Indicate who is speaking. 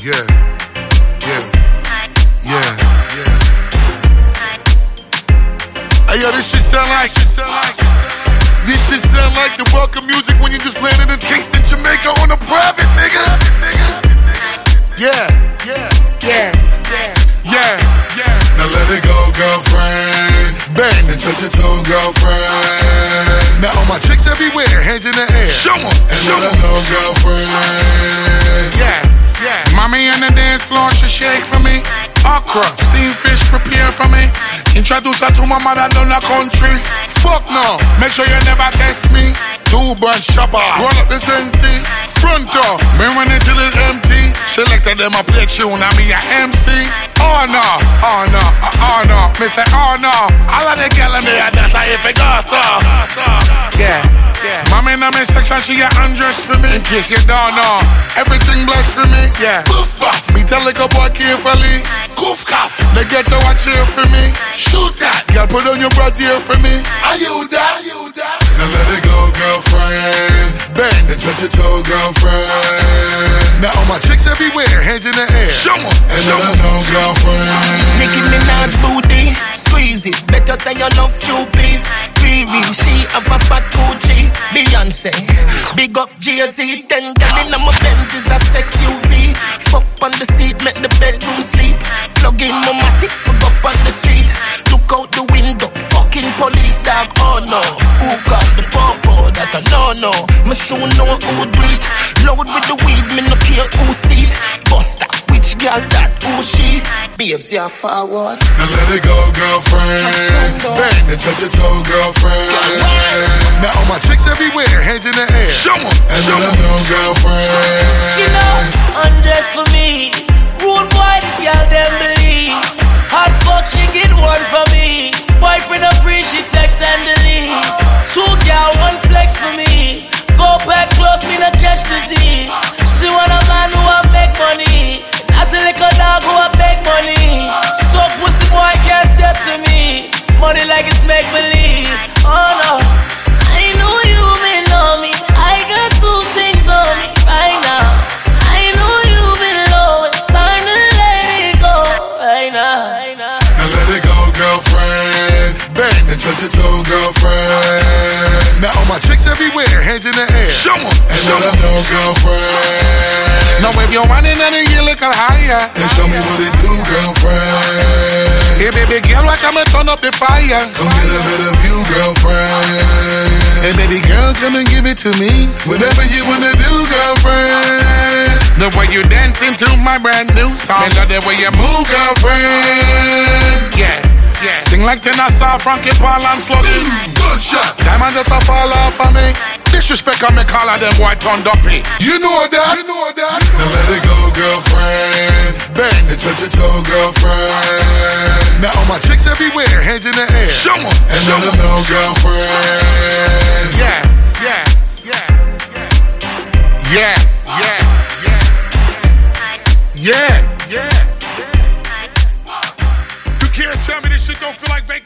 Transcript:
Speaker 1: Yeah. Hey yo, this shit sound like the welcome music when you just landed in Kingston, Jamaica on a private, nigga. Yeah. Now let it go, girlfriend. Bang and touch your toe, girlfriend. Now all my chicks everywhere, hands in the air. Show 'em, and let 'em know, girlfriend. Yeah. Mommy on the dance floor, she shake for me. Okra, steamed fish prepare for me. Introduce her to my mother down the country. Fuck no, make sure you never test me. 2 bunch chopper, roll up the Sensi. Front door, me run it till it's empty. Selected them a play tune and me a MC. Oh no, me say oh no. All of the gal in there, that's how if it goes so. Yeah. Mommy in my section, she get undressed for me. In case you don't know, everything blessed for me. Yeah. Goof buff. Me tell like a boy carefully. Goof cuff. They get to watch here for me. Shoot that. Girl, put on your brassiere for me. Are you that? Now let it go, girlfriend. Bang and touch your toe, girlfriend. Now all my chicks everywhere, hands in the air. Show 'em, and let 'em know, girlfriend.
Speaker 2: Nicki Minaj booty, squeeze it. Better say your love stupid. Riri, she have a fat Gucci. Beyonce, big up Jay-Z. 10 gal in my Benz is a sex UV. Fuck on the seat, make the bedroom sleep. Plug in my matic, fuck up on the street. Look out the window, fucking police dog. Oh no, who got the purple? That I no. Me soon know who do it. Load with the weed, me no care who see it. Buster, which girl that, who she? Babes, you're forward.
Speaker 1: Now let it go, girlfriend. Bang and touch your toe, girlfriend. Now all my chicks everywhere, hands in the air. Show 'em, and let 'em know, girlfriend.
Speaker 3: Skin up, undress for me. Rude boy, the girl them believe. Hot fuck, she get one for me. Boyfriend a free, she text and delete. 2 gal, 1 flex for me. Go back close, me not catch disease. She want a man who a make money, not a little dog who a beg money. So pussy boy can't step to me. Money like it's make believe. Oh no, I know you may know me. I got 2 things on me right now. I know you've been low. It's time to let it go right now.
Speaker 1: Now let it go, girlfriend. Bang and touch your toe, girlfriend. Now all my chicks everywhere, hands in the air. Show 'em, and let 'em know, girlfriend. Now if you're running and you look higher, and show me what it do, girlfriend. Hey baby girl, why come and turn up the fire? Come get a bit of you, girlfriend. Hey baby girl, come and give it to me. Whatever you wanna do, girlfriend. The way you dancing to my brand new song, and the way you move, girlfriend. Yeah. Sing like Tennessee, Frankie Paul and Sluggy. Good shot. Diamond just a fall off of me. Disrespect on me, call of them boy turned up it. You know that. Now let it go, girlfriend. Bang and touch your toe, girlfriend. Now all my chicks everywhere, hands in the air. Show 'em, and let 'em know, girlfriend. Yeah. You can't tell me this shit don't feel like vacation.